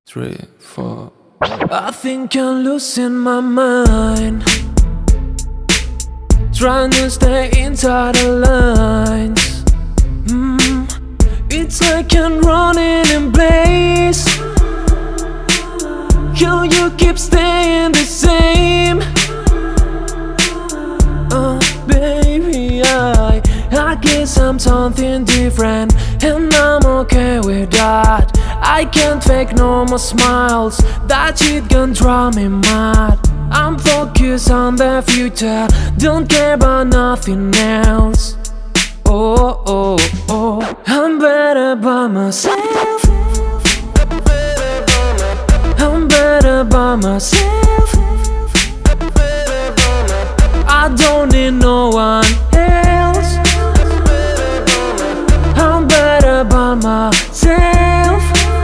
3, 4. I think I'm losing my mind, trying to stay inside the lines. It's like I'm running in place. You keep staying the same. Baby, I guess I'm something different, and I'm okay with that. I can't fake no more smiles, that shit gon' drive me mad. I'm focused on the future, don't care about nothing else. I'm better by myself. I'm better by myself. I don't need no one else. I'm better by myself.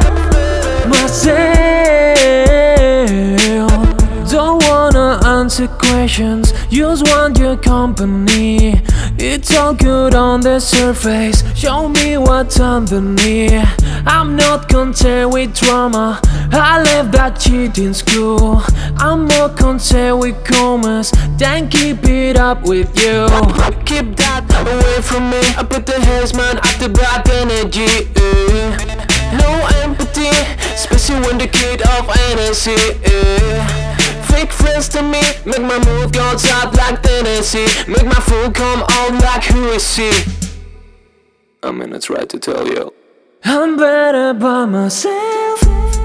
Don't wanna answer questions, just want your company. It's all good on the surface, show me what's underneath. I'm not concerned with drama, I left that shit in school. I'm more concerned with commerce than keep it up with you. Keep that away from me, I put the handsman at the bad energy. No empathy, especially when the kid of energy. Fake friends to me, make my mood go out like Tennessee. Make my food come out like who is he? I mean, I try to tell you, I'm better by myself.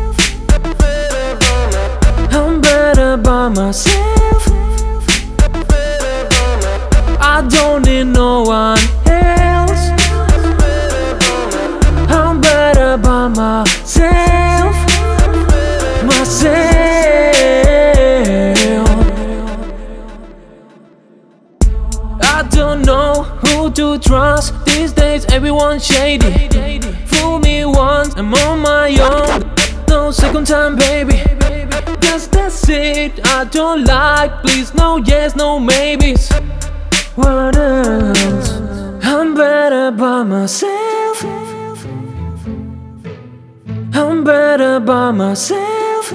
I'm better by myself. I don't need no one else. I'm better by myself. I don't know who to trust these days, everyone's shady. Fool me once, I'm on my own. No second time, baby. That's it, I don't like, please, no yes, no maybes. What else? I'm better by myself. I'm better by myself.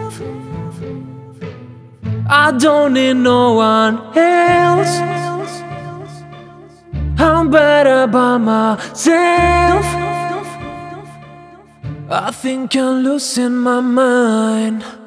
I don't need no one else. I'm better by myself. I think I'm losing my mind.